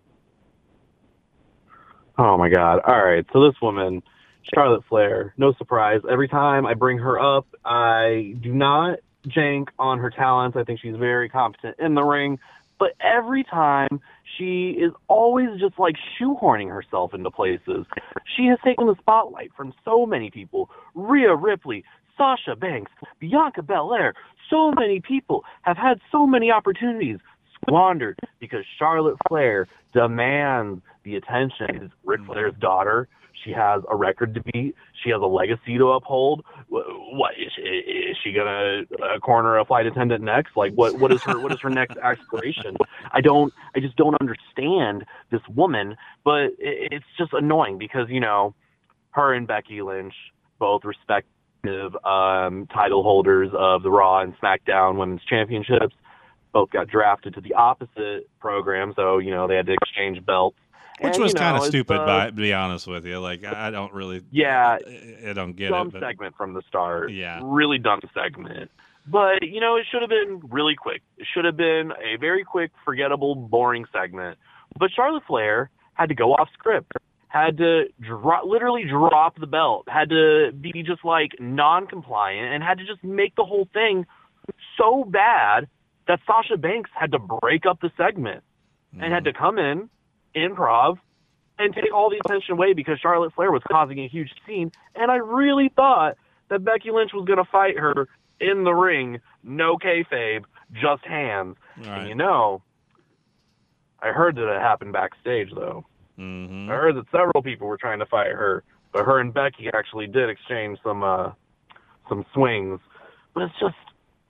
Oh my God! All right, so this woman, Charlotte Flair, no surprise. Every time I bring her up, I do not jank on her talents. I think she's very competent in the ring, but every time she is always just like shoehorning herself into places. She has taken the spotlight from so many people: Rhea Ripley, Sasha Banks, Bianca Belair. So many people have had so many opportunities squandered because Charlotte Flair demands the attention. She's Ric Flair's daughter. She has a record to beat. She has a legacy to uphold. What is she, is she gonna uh, corner a flight attendant next? Like, what? What is her? What is her next aspiration? I don't. I just don't understand this woman. But it, it's just annoying because you know, her and Becky Lynch, both respective um, title holders of the Raw and SmackDown Women's Championships, both got drafted to the opposite program. So you know, they had to exchange belts. Which And, was you know, kind of it's, stupid, uh, by, to be honest with you. Like, I don't really, Yeah, I don't get dumb it. But segment from the start. Yeah. Really dumb segment. But, you know, it should have been really quick. It should have been a very quick, forgettable, boring segment. But Charlotte Flair had to go off script, had to dro- literally drop the belt, had to be just, like, non-compliant, and had to just make the whole thing so bad that Sasha Banks had to break up the segment mm. and had to come in, improv, and take all the attention away because Charlotte Flair was causing a huge scene. And I really thought that Becky Lynch was going to fight her in the ring, no kayfabe, just hands. Right. And you know, I heard that it happened backstage, though. Mm-hmm. I heard that several people were trying to fight her, but her and Becky actually did exchange some uh, some swings, but it's just,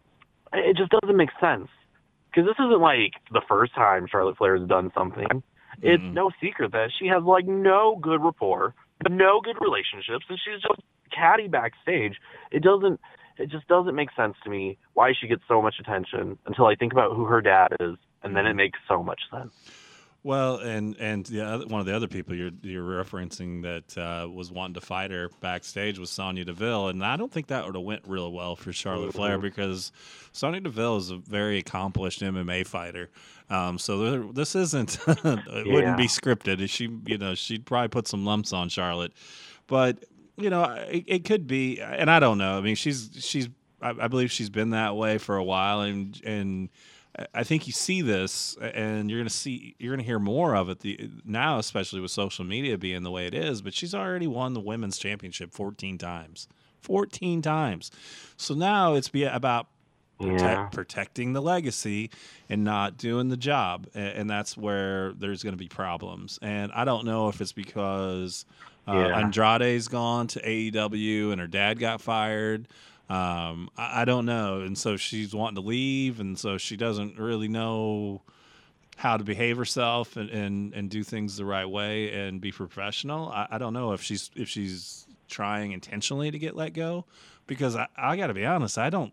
it just doesn't make sense. Because this isn't like the first time Charlotte Flair has done something. Mm-hmm. It's no secret that she has like no good rapport, no good relationships, and she's just catty backstage. It doesn't, it just doesn't make sense to me why she gets so much attention until I think about who her dad is, and then it makes so much sense. Well, and and the other, one of the other people you're you're referencing that uh, was wanting to fight her backstage was Sonya Deville, and I don't think that would have went real well for Charlotte mm-hmm. Flair because Sonya Deville is a very accomplished M M A fighter. Um, so there, this isn't it yeah. wouldn't be scripted. She you know she'd probably put some lumps on Charlotte, but you know it, it could be, and I don't know. I mean she's she's I, I believe she's been that way for a while, and and. I think you see this, and you're going to see, you're going to hear more of it the, now, especially with social media being the way it is. But she's already won the women's championship fourteen times, fourteen times. So now it's be about protect, yeah. protecting the legacy and not doing the job, and, and that's where there's going to be problems. And I don't know if it's because uh, yeah. Andrade's gone to A E W and her dad got fired. Um, I, I don't know. And so she's wanting to leave, and so she doesn't really know how to behave herself and, and, and do things the right way and be professional. I, I don't know if she's if she's trying intentionally to get let go, because I, I got to be honest, I don't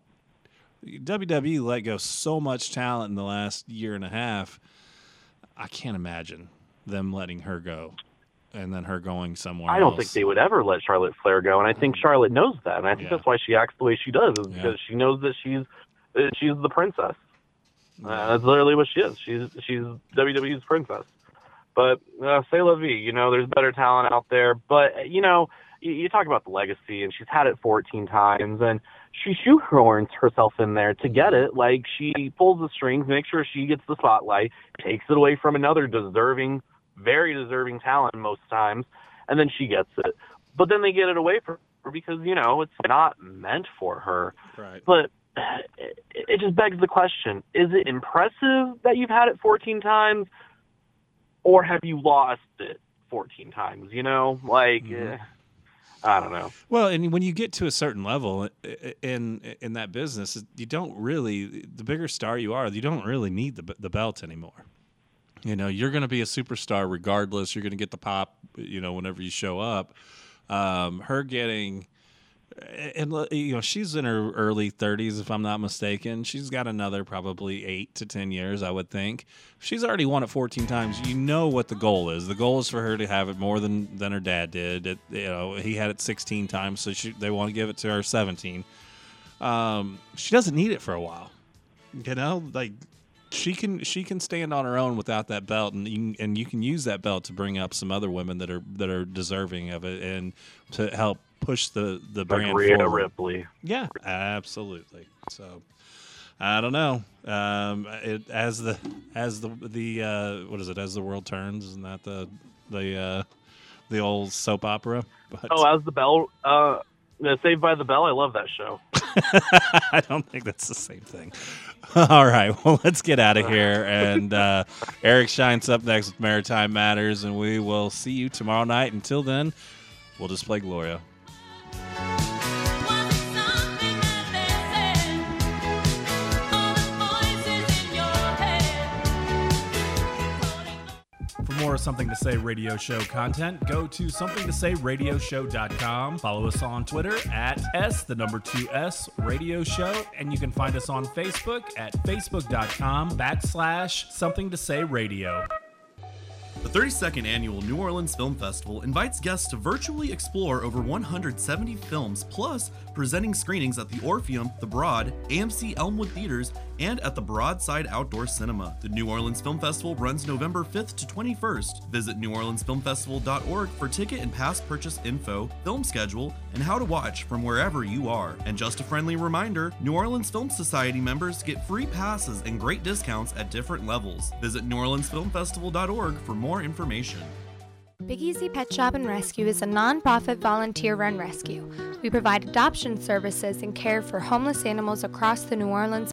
W W E let go so much talent in the last year and a half. I can't imagine them letting her go. And then her going somewhere I don't else. think they would ever let Charlotte Flair go, and I think Charlotte knows that, and I think yeah. that's why she acts the way she does, is because yeah. she knows that she's that she's the princess. Yeah. Uh, that's literally what she is. She's she's W W E's princess. But uh, c'est la vie, you know, there's better talent out there. But you know, you, you talk about the legacy, and she's had it fourteen times, and she shoehorns herself in there to get it. Like she pulls the strings, makes sure she gets the spotlight, takes it away from another deserving. very deserving talent most times, and then she gets it. But then they get it away from her because, you know, it's not meant for her. Right. But it, it just begs the question, is it impressive that you've had it fourteen times, or have you lost it fourteen times, you know? Like, mm-hmm. eh, I don't know. Well, and when you get to a certain level in in that business, you don't really, the bigger star you are, you don't really need the the belt anymore. You know, you're going to be a superstar regardless. You're going to get the pop, you know, whenever you show up. Um, her getting, and you know, she's in her early thirties, if I'm not mistaken. She's got another probably eight to ten years, I would think. She's already won it fourteen times. You know what the goal is. The goal is for her to have it more than, than her dad did. It, you know, he had it sixteen times, so she, they want to give it to her seventeen. Um, she doesn't need it for a while. You know, like. She can she can stand on her own without that belt, and you, and you can use that belt to bring up some other women that are that are deserving of it, and to help push the the like brand Rhea forward. Ripley. Yeah, absolutely. So I don't know. Um, it, as the as the the uh, what is it? As the world turns, isn't that the the uh, the old soap opera? But, oh, as the bell. Uh, Saved by the Bell. I love that show. I don't think that's the same thing. All right, well, let's get out of here. And uh, Eric Shines up next with Maritime Matters, and we will see you tomorrow night. Until then, we'll display Gloria. For more Something to Say radio show content, go to something to say radio show dot com. Follow us on Twitter at S, the number two S, radio show. And you can find us on Facebook at facebook.com backslash something to say radio. The thirty-second Annual New Orleans Film Festival invites guests to virtually explore over one hundred seventy films, plus presenting screenings at the Orpheum, the Broad, A M C Elmwood Theaters, and at the Broadside Outdoor Cinema. The New Orleans Film Festival runs November fifth to twenty-first. Visit new orleans film festival dot org for ticket and pass purchase info, film schedule, and how to watch from wherever you are. And just a friendly reminder, New Orleans Film Society members get free passes and great discounts at different levels. Visit new orleans film festival dot org for more information. Big Easy Pet Shop and Rescue is a non-profit volunteer-run rescue. We provide adoption services and care for homeless animals across the New Orleans